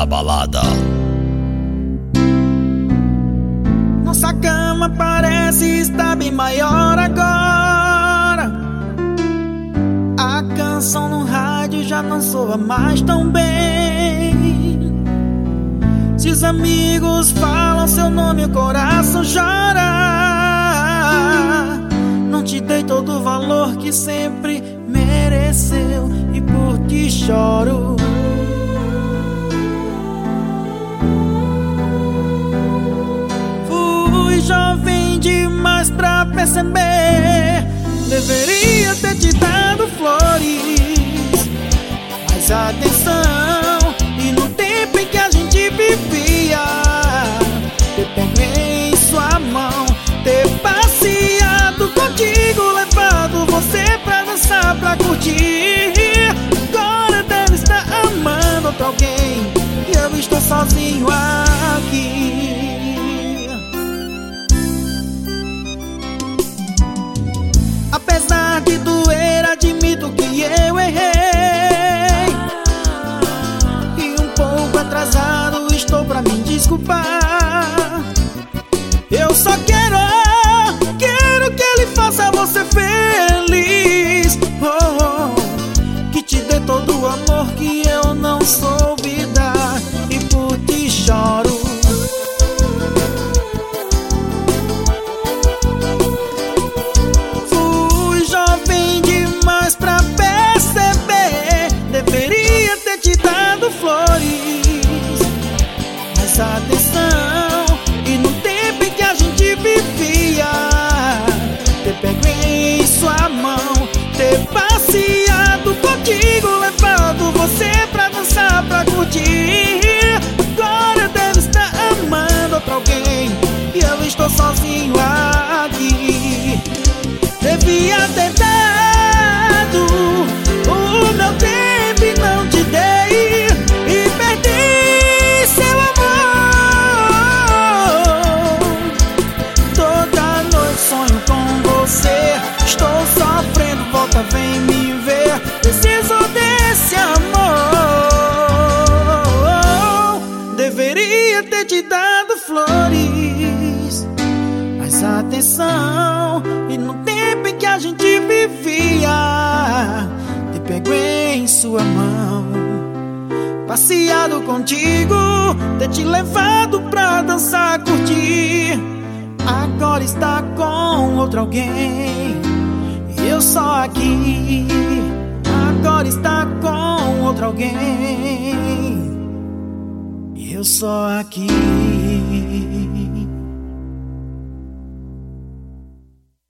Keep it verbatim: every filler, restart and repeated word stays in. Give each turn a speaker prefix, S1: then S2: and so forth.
S1: da balada.
S2: Nossa cama parece estar bem maior agora. A canção no rádio já não soa mais tão bem. Se os amigos falam seu nome, o coração chora. Não te dei todo o valor que sempre mereceu e por ti choro. Fui jovem demais pra perceber, deveria ter te dado flores, mais atenção. E no tempo em que a gente vivia, ter pego em sua mão, ter passeado contigo, levado você pra dançar, pra curtir. Agora deve estar amando outro alguém e eu estou sozinho aqui. Apesar de doer, admito que eu errei, e um pouco atrasado estou pra me desculpar. Eu só quero, quero que ele faça você feliz, oh, oh, que te dê todo o amor que eu não soube dar e por ti choro. Fui jovem demais pra perceber, deveria ter te dado flores, mais atenção. E no tempo em que a gente vivia, ter pego em sua mão, ter passeado contigo, levado você pra dançar, pra curtir. Agora deve estar amando outro alguém e eu estou sozinho aqui. Devia ter dado o meu tempo e não te dei, e perdi seu amor. Toda noite sonho com você, estou sofrendo, volta, vem me ver. Preciso desse amor. Deveria ter te dado flores, mais atenção. E no tempo em que a gente vivia, ter pego em sua mão, passeado contigo, ter te levado pra dançar, curtir. Agora está com outro alguém e eu só aqui. Agora está com outro alguém e eu só aqui.